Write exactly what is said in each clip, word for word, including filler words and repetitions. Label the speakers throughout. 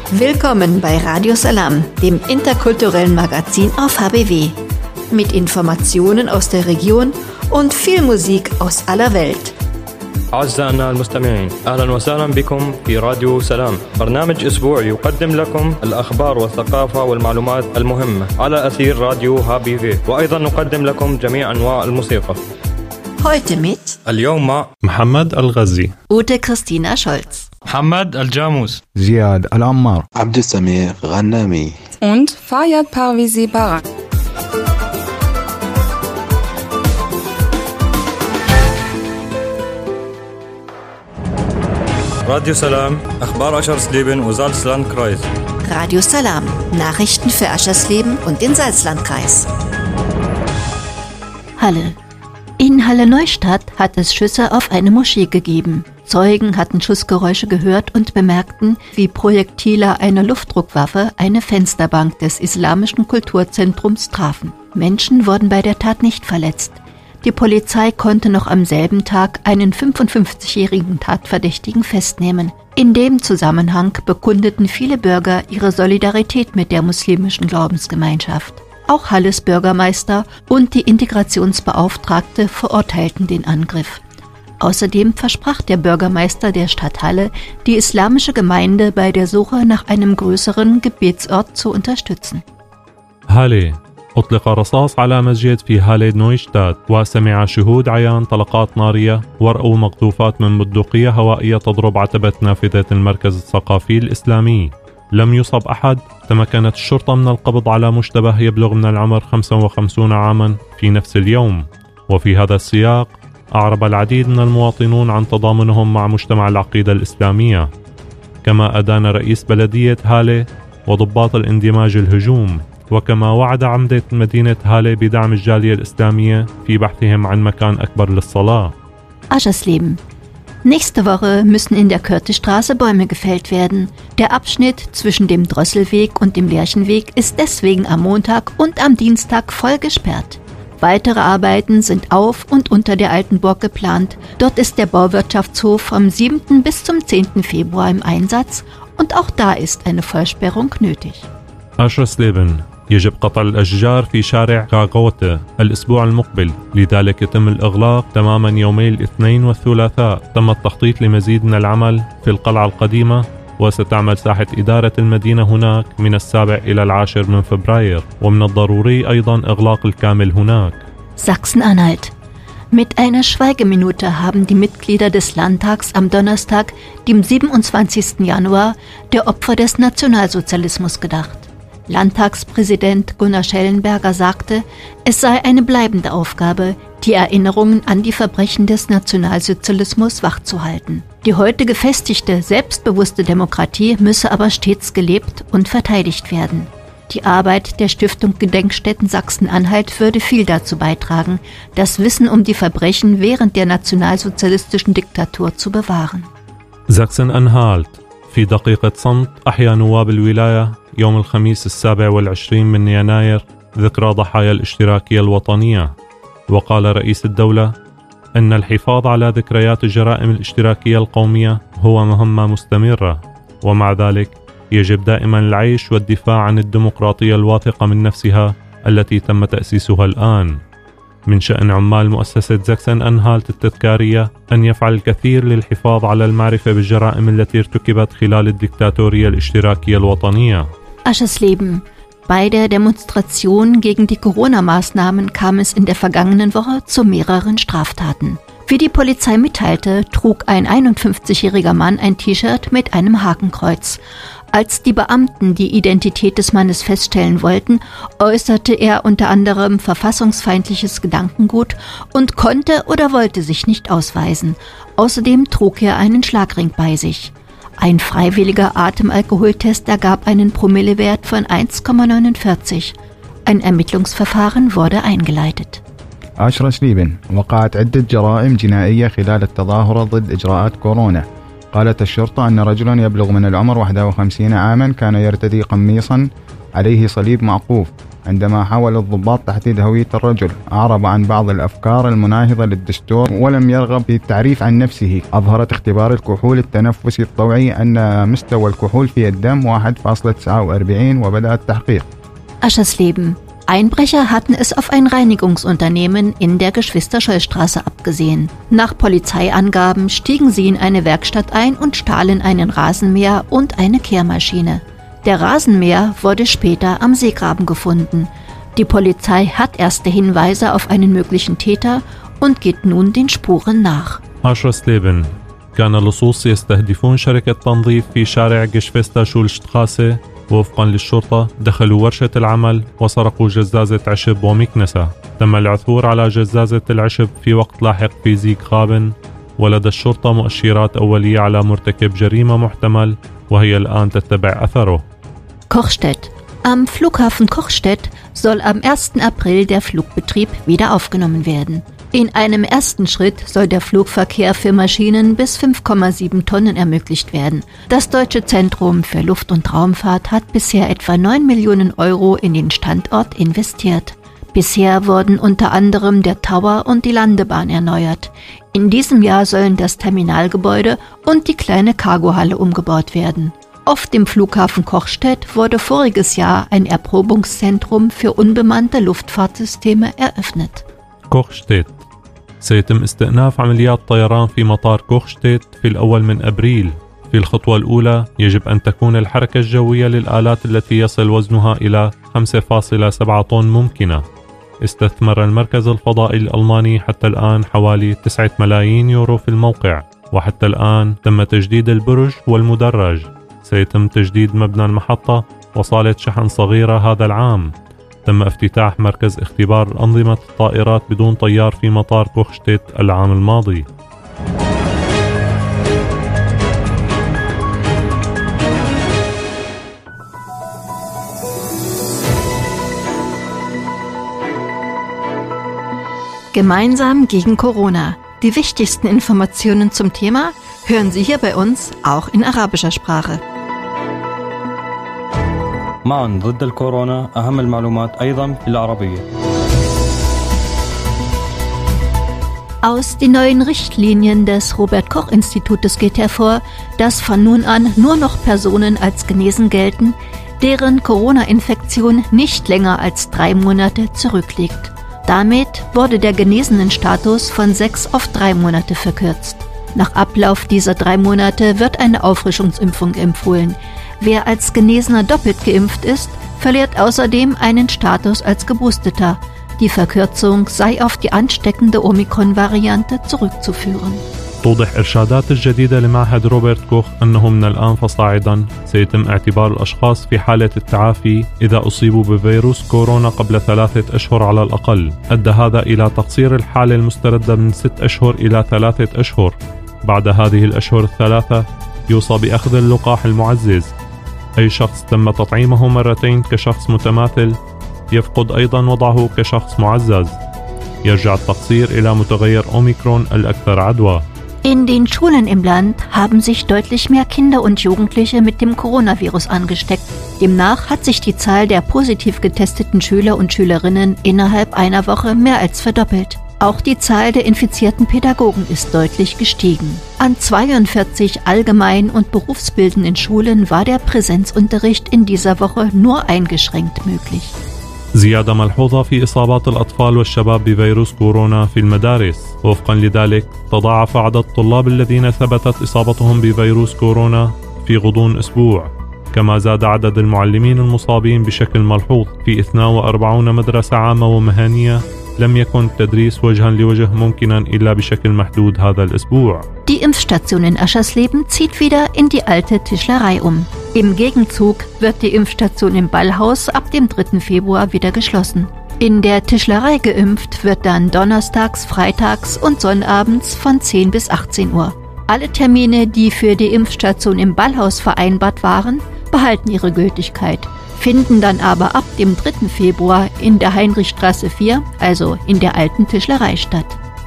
Speaker 1: Willkommen bei Radio Salam, dem interkulturellen Magazin auf H B W. Mit Informationen aus der Region und viel Musik aus aller Welt.
Speaker 2: أعزائنا المستمعين، أهلا وسهلا بكم في راديو سلام، برنامج أسبوعي يقدم لكم الأخبار والثقافة والمعلومات المهمة على أثير راديو هابي في، وأيضا نقدم لكم جميع أنواع الموسيقى.
Speaker 1: Heute mit
Speaker 2: اليوم مع
Speaker 3: محمد الغزي،
Speaker 1: Ute Christina Scholz,
Speaker 4: محمد الجاموس،
Speaker 5: زياد العمار،
Speaker 6: عبد السميع غنامي
Speaker 7: und Fayyad Parvizi Barak.
Speaker 2: راديو سلام، أخبار أشرسليبن وزالسلاندكreis.
Speaker 1: Radio Salam, Nachrichten für Aschersleben und den Salzlandkreis. Halle. In Halle-Neustadt hat es Schüsse auf eine Moschee gegeben. Zeugen hatten Schussgeräusche gehört und bemerkten, wie Projektile einer Luftdruckwaffe eine Fensterbank des Islamischen Kulturzentrums trafen. Menschen wurden bei der Tat nicht verletzt. Die Polizei konnte noch am selben Tag einen fünfundfünfzigjährigen Tatverdächtigen festnehmen. In dem Zusammenhang bekundeten viele Bürger ihre Solidarität mit der muslimischen Glaubensgemeinschaft. Auch Halles Bürgermeister und die Integrationsbeauftragte verurteilten den Angriff. Außerdem versprach der Bürgermeister der Stadt Halle, die islamische Gemeinde bei der Suche nach einem größeren Gebetsort zu unterstützen.
Speaker 3: هالي. أطلق رصاص على مسجد في هالي نويشتاد، وسمع شهود عيان طلقات نارية ورأوا مقذوفات من بندقية هوائية تضرب عتبة نافذة المركز الثقافي الإسلامي. لم يصب أحد. تمكنت الشرطة من القبض على مشتبه يبلغ من العمر خمسة وخمسين عاما في نفس اليوم. وفي هذا السياق أعرب العديد من المواطنون عن تضامنهم مع مجتمع العقيدة الإسلامية. كما أدان رئيس بلدية هالي وضباط الاندماج الهجوم، وكما وعد عمدة مدينة هالي بدعم الجالية الإسلامية في بحثهم عن مكان أكبر للصلاة.
Speaker 1: Aschersleben. Nächste Woche müssen in der Körtestraße Bäume gefällt werden. Der Abschnitt zwischen dem Drosselweg und dem Lerchenweg ist deswegen am Montag und am Dienstag voll gesperrt. Weitere Arbeiten sind auf und unter der Altenburg geplant. Dort ist der Bauwirtschaftshof vom siebten bis zum zehnten Februar im Einsatz und auch da ist eine Vollsperrung nötig.
Speaker 3: أشرسليبن. يجب قطع الأشجار في شارع غاغوتا الأسبوع المقبل، لذلك يتم الإغلاق تماما يومي الاثنين والثلاثاء. تم التخطيط لمزيد من العمل في القلعة القديمة، وستعمل ساحة إدارة المدينة هناك من السابع إلى العاشر من فبراير، ومن الضروري أيضا إغلاق الكامل هناك.
Speaker 1: Sachsen-Anhalt. Mit einer Schweigeminute haben die Mitglieder des Landtags am Donnerstag, dem siebenundzwanzigsten Januar, der Opfer des Nationalsozialismus gedacht. Landtagspräsident Gunnar Schellenberger sagte, es sei eine bleibende Aufgabe, die Erinnerungen an die Verbrechen des Nationalsozialismus wachzuhalten. Die heute gefestigte, selbstbewusste Demokratie müsse aber stets gelebt und verteidigt werden. Die Arbeit der Stiftung Gedenkstätten Sachsen-Anhalt würde viel dazu beitragen, das Wissen um die Verbrechen während der nationalsozialistischen Diktatur zu bewahren.
Speaker 3: Sachsen-Anhalt. في دقيقة صمت أحيا نواب الولاية يوم الخميس السابع والعشرين من يناير ذكرى ضحايا الاشتراكية الوطنية. وقال رئيس الدولة أن الحفاظ على ذكريات الجرائم الاشتراكية القومية هو مهمة مستمرة، ومع ذلك يجب دائما العيش والدفاع عن الديمقراطية الواثقة من نفسها التي تم تأسيسها الآن. من شأن عمال مؤسسة زاكسن أنهالت التذكارية أن يفعل الكثير للحفاظ على المعرفة بالجرائم التي ارتكبت خلال الدكتاتورية الاشتراكية الوطنية.
Speaker 1: Aschersleben. Bei der Demonstration gegen die Corona-Maßnahmen kam es in der vergangenen Woche zu mehreren Straftaten. Wie die Polizei mitteilte, trug ein einundfünfzigjähriger Mann ein T-Shirt mit einem Hakenkreuz. Als die Beamten die Identität des Mannes feststellen wollten, äußerte er unter anderem verfassungsfeindliches Gedankengut und konnte oder wollte sich nicht ausweisen. Außerdem trug er einen Schlagring bei sich. Ein freiwilliger Atemalkoholtest ergab einen Promillewert von eins Komma neunundvierzig. Ein Ermittlungsverfahren wurde eingeleitet.
Speaker 5: أشرسليبن. وقعت عدة جرائم جنائية خلال التظاهرة ضد إجراءات كورونا
Speaker 4: قالت الشرطة أن رجلا يبلغ من العمر واحد وخمسين عاما كان يرتدي قميصا عليه صليب معقوف. عندما حاول الضباط تحديد هوية الرجل أعرب عن بعض الأفكار المناهضة للدستور ولم يرغب في التعريف عن نفسه. أظهرت اختبار الكحول التنفسي الطوعي أن مستوى الكحول في الدم واحد فاصلة تسعة وأربعين وبدأ التحقيق.
Speaker 1: Aschersleben. Einbrecher hatten es auf ein Reinigungsunternehmen in der Geschwister-Scholl-Straße abgesehen. Nach Polizeiangaben stiegen sie in eine Werkstatt ein und stahlen einen Rasenmäher und eine Kehrmaschine. Der Rasenmäher wurde später am Seegraben gefunden. Die Polizei hat erste Hinweise auf einen möglichen Täter und geht nun den Spuren nach.
Speaker 3: Aschersleben. كان اللصوص يستهدفون شركة تنظيف في شارع جشفستا شولشتراسة. وفقا للشرطة دخلوا ورشة العمل وسرقوا جزازة عشب ومكنسة. تم العثور على جزازة العشب في وقت لاحق في زيغرابن، ولدى الشرطة مؤشرات أولية على مرتكب جريمة محتمل وهي الآن تتبع أثره.
Speaker 1: Kochstedt. Am Flughafen Kochstedt soll am ersten April der Flugbetrieb wieder aufgenommen werden. In einem ersten Schritt soll der Flugverkehr für Maschinen bis fünf Komma sieben Tonnen ermöglicht werden. Das Deutsche Zentrum für Luft- und Raumfahrt hat bisher etwa neun Millionen Euro in den Standort investiert. Bisher wurden unter anderem der Tower und die Landebahn erneuert. In diesem Jahr sollen das Terminalgebäude und die kleine Cargohalle umgebaut werden. Auf dem Flughafen Kochstedt wurde voriges Jahr ein Erprobungszentrum für unbemannte Luftfahrtsysteme eröffnet.
Speaker 3: كوخشتيت. سيتم استئناف عمليات طيران في مطار كوخشتيت في الأول من أبريل. في الخطوة الأولى يجب أن تكون الحركة الجوية للآلات التي يصل وزنها إلى خمسة فاصلة سبعة طن ممكنة. استثمر المركز الفضائي الألماني حتى الآن حوالي تسعة ملايين يورو في الموقع، وحتى الآن تم تجديد البرج والمدرج. سيتم تجديد مبنى المحطة وصالة شحن صغيرة هذا العام. تم افتتاح مركز اختبار أنظمة الطائرات بدون طيار في مطار كوخشتيت العام الماضي.
Speaker 1: Gemeinsam gegen Corona. Die wichtigsten Informationen zum Thema hören Sie hier bei uns, auch in arabischer Sprache.
Speaker 2: معا ضد الكورونا أهم المعلومات أيضا بالعربية.
Speaker 1: Aus den neuen Richtlinien des Robert-Koch-Institutes geht hervor, dass von nun an nur noch Personen als genesen gelten, deren Corona-Infektion nicht länger als drei Monate zurückliegt. Damit wurde der Genesenenstatus von sechs auf drei Monate verkürzt. Nach Ablauf dieser drei Monate wird eine Auffrischungsimpfung empfohlen. Wer als Genesener doppelt geimpft ist, verliert außerdem einen Status als Geboosteter. Die Verkürzung sei auf die ansteckende Omikron-Variante zurückzuführen.
Speaker 3: توضح إرشادات الجديدة لمعهد روبرت كوخ أنه من الآن فصاعدا سيتم اعتبار الأشخاص في حالة التعافي إذا أصيبوا بفيروس كورونا قبل ثلاثة أشهر على الأقل. أدى هذا إلى تقصير الحالة المستردة من ست أشهر إلى ثلاثة أشهر. بعد هذه الأشهر الثلاثة يوصى بأخذ اللقاح المعزز. أي شخص تم تطعيمه مرتين كشخص متماثل يفقد أيضا وضعه كشخص معزز. يرجع التقصير إلى متغير أوميكرون الأكثر عدوى.
Speaker 1: In den Schulen im Land haben sich deutlich mehr Kinder und Jugendliche mit dem Coronavirus angesteckt. Demnach hat sich die Zahl der positiv getesteten Schüler und Schülerinnen innerhalb einer Woche mehr als verdoppelt. Auch die Zahl der infizierten Pädagogen ist deutlich gestiegen. An zweiundvierzig allgemein- und berufsbildenden Schulen war der Präsenzunterricht in dieser Woche nur eingeschränkt möglich.
Speaker 3: زيادة ملحوظة في إصابات الأطفال والشباب بفيروس كورونا في المدارس. وفقا لذلك تضاعف عدد الطلاب الذين ثبتت إصابتهم بفيروس كورونا في غضون أسبوع. كما زاد عدد المعلمين المصابين بشكل ملحوظ في اثنين وأربعين مدرسة عامة ومهنية. لم يكن التدريس وجها لوجه ممكنا إلا بشكل محدود هذا الأسبوع.
Speaker 1: Die Impfstation in Aschersleben zieht wieder in die alte Tischlerei um. Im Gegenzug wird die Impfstation im Ballhaus ab dem dritten Februar wieder geschlossen. In der Tischlerei geimpft wird dann donnerstags, freitags und sonnabends von zehn bis achtzehn Uhr. Alle Termine, die für die Impfstation im Ballhaus vereinbart waren, behalten ihre Gültigkeit, finden dann aber ab dem dritten Februar in der Heinrichstraße vier, also in der alten Tischlerei statt.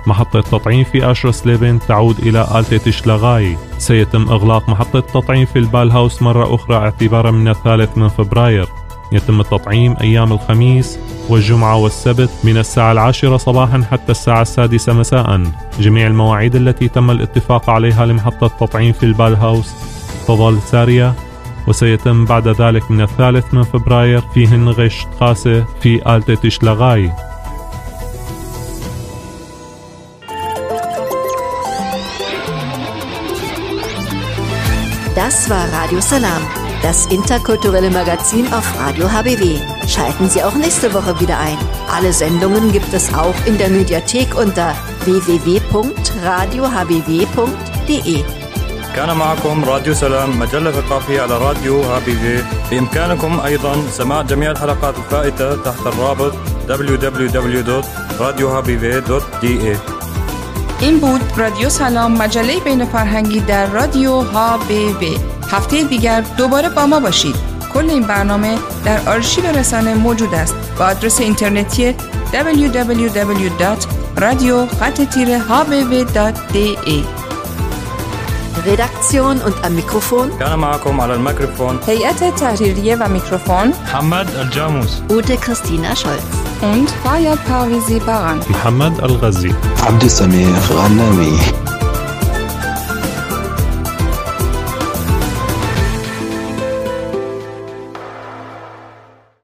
Speaker 3: محطة تطعيم في أشرسليبن تعود إلى آلتة تشلغاي. سيتم إغلاق محطة تطعيم في البالهاوس مرة أخرى اعتبارا من الثالث من فبراير. يتم التطعيم أيام الخميس والجمعة والسبت من الساعة العاشرة صباحا حتى الساعة السادسة مساء. جميع المواعيد التي تم الاتفاق عليها لمحطة التطعيم في البالهاوس تظل سارية، وسيتم بعد ذلك من الثالث من فبراير في هنغشت خاصة في آلتة تشلغاي.
Speaker 5: Das war Radio Salam, das interkulturelle Magazin auf Radio H B W. Schalten Sie auch nächste Woche wieder ein. Alle Sendungen gibt es auch in der Mediathek unter w w w punkt radio h b w punkt d e.
Speaker 2: كان معكم راديو سلام، مجلة ثقافية على راديو ها بي في. بإمكانكم أيضا سماع جميع الحلقات الفائتة تحت الرابط دبليو دبليو دبليو دوت رادیو ها بی وی دوت دی ای.
Speaker 7: این بود رادیو سلام، مجله بین فرهنگی در رادیو ها بی وی. هفته دیگر دوباره با ما باشید. کل این برنامه در آرشیو رسانه موجود است با آدرس اینترنتی دبلیو دبلیو دبلیو دات رادیو خط تیره ها بی وی دات دی ای.
Speaker 5: Redaktion und am Mikrofon
Speaker 2: كان معكم على الميكروفون
Speaker 7: هيئت تحريرية و میکروفون
Speaker 2: محمد الجاموس،
Speaker 1: Ute Christina Scholz
Speaker 7: und Fayad Parvizi Baran.
Speaker 3: محمد الغزي،
Speaker 6: عبد السميع غنامي.